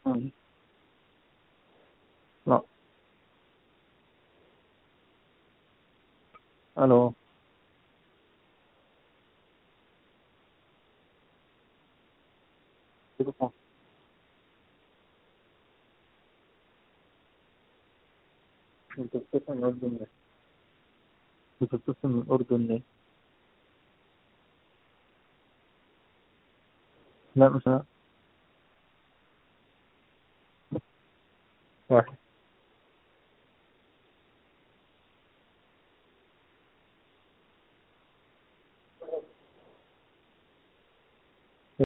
مم. لا. الو. تليفون. انت بتتصل من الاردن ليه؟ بتتصل من الاردن ليه؟ لا مش أنا. واحد.